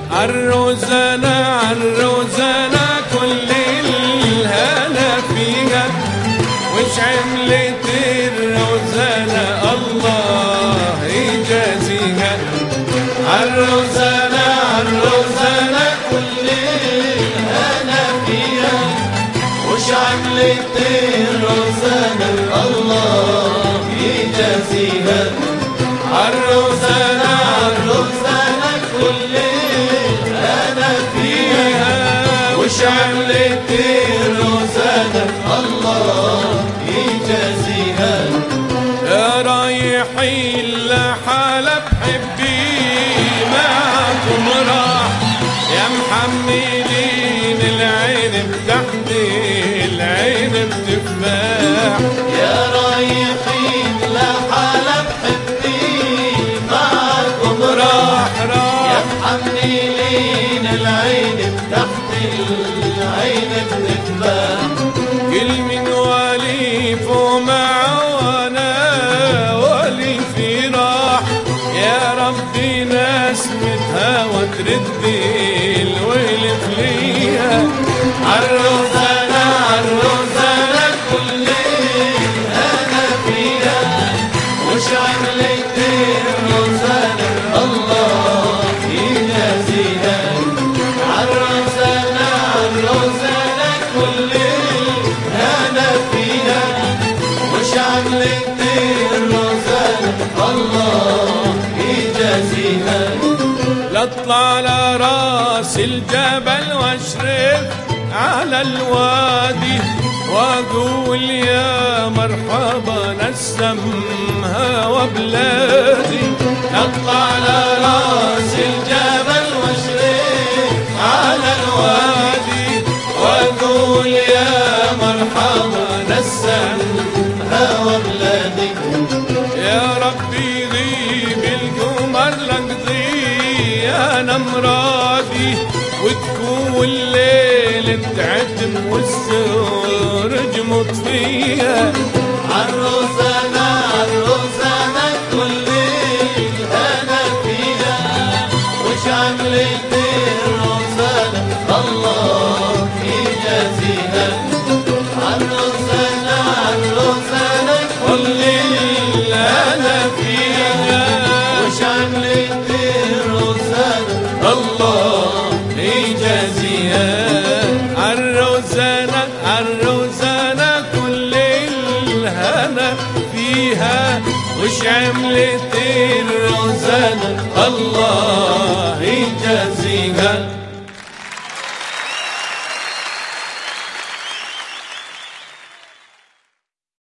عالروزانة عالروزانة كل الهنا فيها، وش عملت الروزانة الله يجازيها. عالروزانة عالروزانة كل الهنا فيها، وش عملت الروزانة الله يجازيها. عالروزانة عالروزانة كل الهنا فيها، وش عملت الروزانة الله يجازيها. يا رايحين لحلب حبي معكم راح، يا محملين العنب تحت العنب تفاح. يا رايحين لحلب حبي معكم راح، يا محملين العنب تحت العنب تفاح. كل من وليف ومعوانا ولي في راح، يا ربي نسمتها وترد الولف ليها. عالروزانة عالروزانة كل الهنا فيها، وش عملت الروزانة الله يجازيها. عالروزانة عالروزانة كل الهنا فيها، وش عملت الروزانة الله يجازيها. لاطلع على راس الجبل واشرف على الوادي، واقول يا مرحبا نسمها وبلادي. اطلع على راس الجبل واشرف على الوادي، واقول يا مرحبا نسمها وبلادي. يا ربي غيب القمر لقضي انا مرادي، وتكون الليل تعتم والسرج مطفيه. عالروزانة عالروزانة كل الهنا فيها، وش عملت الروزانة الله يجازيها. عالروزانة عالروزانة كل الهنا فيها، وش عملت الروزانة الله يجازيها. عالروزانة عالروزانة كل الهنا فيها، وش عملت الروزانة الله يجازيها.